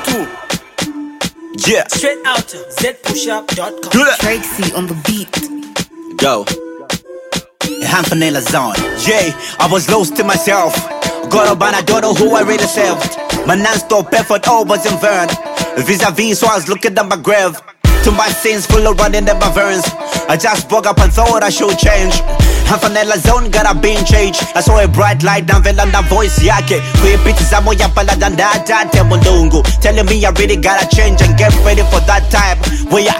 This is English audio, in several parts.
to. Yeah. Straight out to zpushup.com. Do that. Tracy on the beat. Go. Hanfanella zone. Yeah, I was lost to myself. Got up and I don't know who I really served. My non-stop effort all was in vain. Vis-a-vis, so I was looking at my grave. To my sins full of running in my veins. I just woke up and thought I should change. Hanfanella zone gotta be in change. I saw a bright light down the voice yake. Kuipitiza moya pala dandata temundungu. Telling me I really gotta change and get ready for that time. Where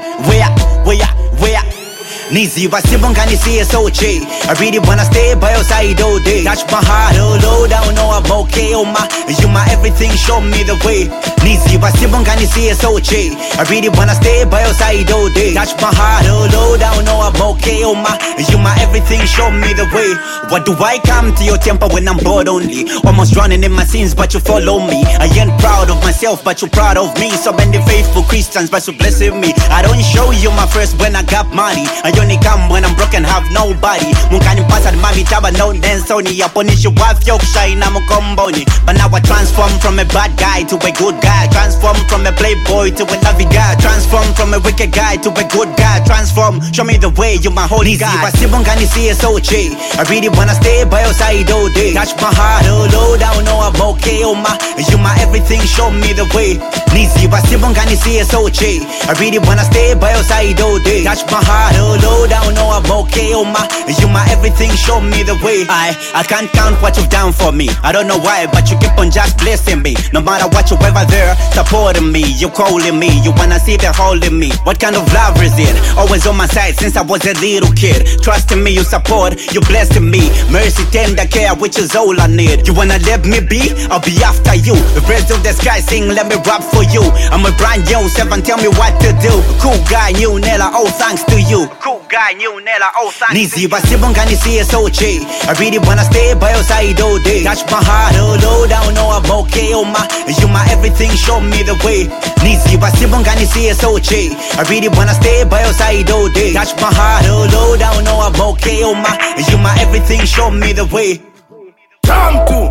Nizi wasibongani see so che. I really wanna stay by your side all day. Touch my heart, oh low down, know I'm okay. Oh my, you my everything, show me the way. Nizi wasibongani see so che. I really wanna stay by your side all day. Touch my heart, oh low down, know I'm okay. Oh my, you my everything, show me the way. What do I come to your temper when I'm bored only? Almost drowning in my sins, but you follow me. I ain't proud of myself, but you're proud of me. So many faithful Christians, but you blessing me. I don't show you my first when I got money. I only come when I'm broken, have nobody. Munkani pasa mami taba no densoni. Yaponishi wafyo kushina mukomboni. But now I transform from a bad guy to a good guy. Transform from a playboy to a loving guy. Transform from a wicked guy to a good guy. Transform, show me the way, you my holy guy. Wasibongani see so che. I really wanna stay by your side all day. Touch my heart, oh low down, know I'm okay. Oh my, you my everything, show me the way. Nizi wasibongani see so che. I really wanna stay by your side all day. Touch my heart, oh low down, know I'm okay. Oh my, you my everything, show me the way. I can't count what you've done for me. I don't know why, but you keep on just blessing me. No matter what, you ever there, supporting me. You calling me, you wanna see the hole in me. What kind of love is it? Always on my side since I was a little kid. Trusting me, you support, you blessing me. Mercy, tender care, which is all I need. You wanna let me be? I'll be after you. The birds of the sky sing, let me rap for you. I'm a brand new seven, tell me what to do. Cool guy, new Nella, all thanks to you. Cool guy, new Nella, all thanks Nizi wasibongani see so che. I really wanna stay by your side all day. Touch my heart, oh low down, know I'm okay. Oh my, you my everything, show me the way. Nizi wasibongani see so che. I really wanna stay by your side all day. Touch my heart, oh low down, know I'm okay. Oh my, you my everything, show me the way. Come to.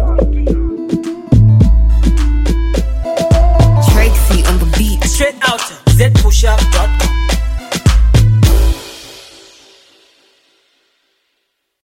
Tracy on the beat. Straight out to zpushup.com.